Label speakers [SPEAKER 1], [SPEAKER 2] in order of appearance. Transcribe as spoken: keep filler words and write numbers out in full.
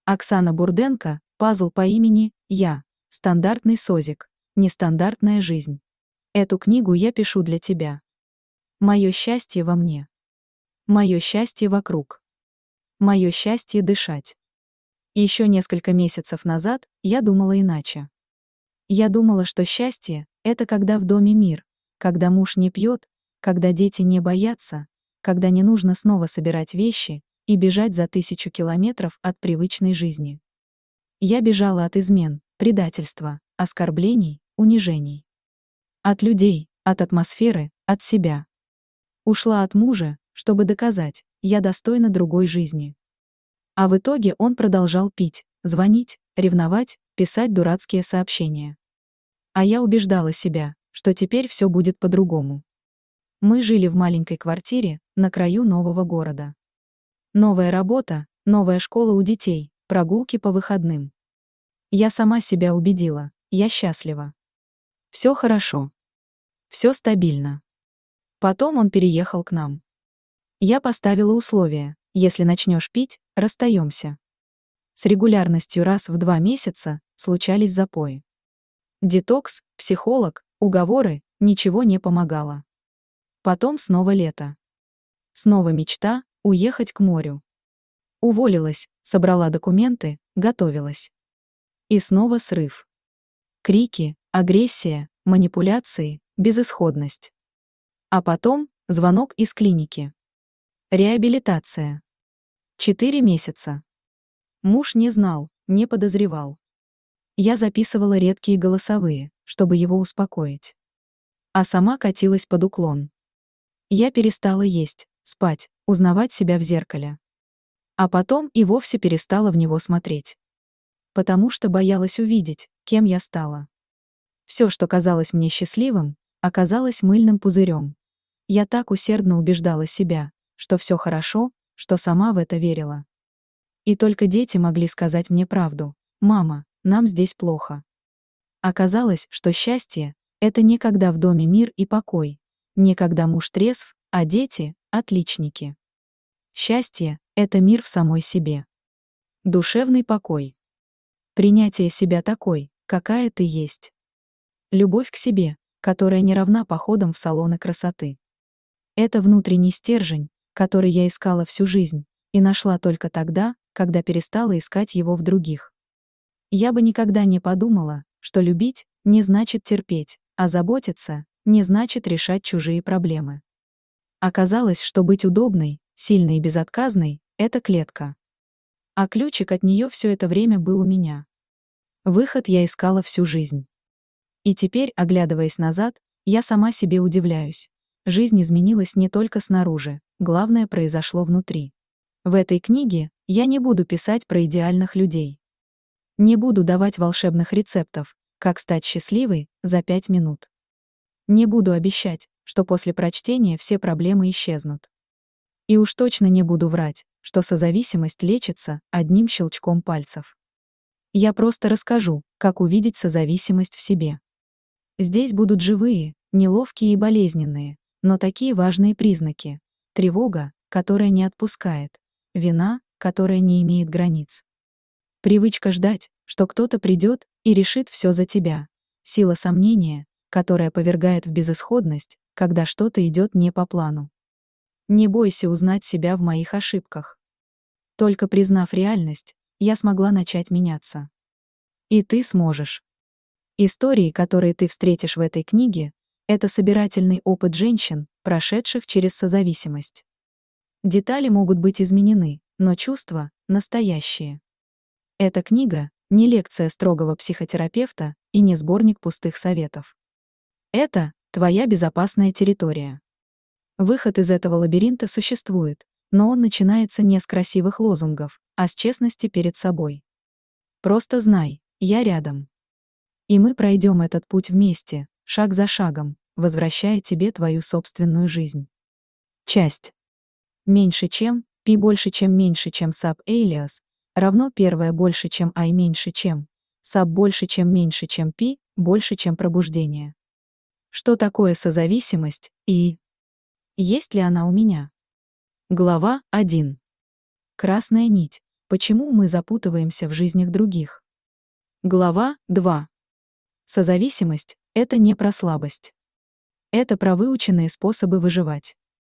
[SPEAKER 1] Оксана Бурденко, пазл по имени «Я». Стандартный созик. Нестандартная жизнь. Эту книгу я пишу для тебя. Мое счастье во мне. Мое счастье вокруг. Мое счастье дышать. Еще несколько месяцев назад я думала иначе. Я думала, что счастье — это когда в доме мир, когда муж не пьет, когда дети не боятся, когда не нужно снова собирать вещи и бежать за тысячу километров от привычной жизни. Я бежала от измен, предательства, оскорблений, унижений. От людей, от атмосферы, от себя. Ушла от мужа, чтобы доказать, я достойна другой жизни. А в итоге он продолжал пить, звонить, ревновать, писать дурацкие сообщения. А я убеждала себя, что теперь все будет по-другому. Мы жили в маленькой квартире на краю нового города. Новая работа, новая школа у детей, прогулки по выходным. Я сама себя убедила, я счастлива. Все хорошо. Все стабильно. Потом он переехал к нам. Я поставила условие: если начнешь пить, расстаемся. С регулярностью раз в два месяца случались запои. Детокс, психолог, уговоры, ничего не помогало. Потом снова лето. Снова мечта уехать к морю. Уволилась, собрала документы, готовилась. И снова срыв. Крики, агрессия, манипуляции, безысходность. А потом звонок из клиники. Реабилитация. Четыре месяца. Муж не знал, не подозревал. Я записывала редкие голосовые, чтобы его успокоить. А сама катилась под уклон. Я перестала есть, спать, узнавать себя в зеркале. А потом и вовсе перестала в него смотреть. Потому что боялась увидеть, кем я стала. Все, что казалось мне счастливым, оказалось мыльным пузырем. Я так усердно убеждала себя, что все хорошо, что сама в это верила. И только дети могли сказать мне правду: «Мама, нам здесь плохо». Оказалось, что счастье — это не когда в доме мир и покой, не когда муж трезв, а дети — отличники. Счастье — это мир в самой себе. Душевный покой. Принятие себя такой, какая ты есть. Любовь к себе, которая не равна походам в салоны красоты. Это внутренний стержень, который я искала всю жизнь, и нашла только тогда, когда перестала искать его в других. Я бы никогда не подумала, что любить не значит терпеть, а заботиться не значит решать чужие проблемы. Оказалось, что быть удобной, сильной и безотказной — это клетка. А ключик от нее все это время был у меня. Выход я искала всю жизнь. И теперь, оглядываясь назад, я сама себе удивляюсь. Жизнь изменилась не только снаружи, главное произошло внутри. В этой книге я не буду писать про идеальных людей. Не буду давать волшебных рецептов, как стать счастливой за пять минут. Не буду обещать, что после прочтения все проблемы исчезнут. И уж точно не буду врать, что созависимость лечится одним щелчком пальцев. Я просто расскажу, как увидеть созависимость в себе. Здесь будут живые, неловкие и болезненные, но такие важные признаки: тревога, которая не отпускает, вина, которая не имеет границ. Привычка ждать, что кто-то придет и решит все за тебя. Сила сомнения, которая повергает в безысходность, когда что-то идет не по плану. Не бойся узнать себя в моих ошибках. Только признав реальность, я смогла начать меняться. И ты сможешь. Истории, которые ты встретишь в этой книге, это собирательный опыт женщин, прошедших через созависимость. Детали могут быть изменены, но чувства — настоящие. Эта книга — не лекция строгого психотерапевта и не сборник пустых советов. Это твоя безопасная территория. Выход из этого лабиринта существует, но он начинается не с красивых лозунгов, а с честности перед собой. Просто знай, я рядом. И мы пройдем этот путь вместе, шаг за шагом, возвращая тебе твою собственную жизнь. Часть. Меньше чем, пи больше чем меньше чем sub alias, равно первое больше чем I меньше чем, sub больше чем меньше чем пи, больше чем пробуждение. Что такое созависимость и есть ли она у меня? Глава один. Красная нить, Почему мы запутываемся в жизнях других? Глава два. Созависимость — это не про слабость. Это про выученные способы выживать.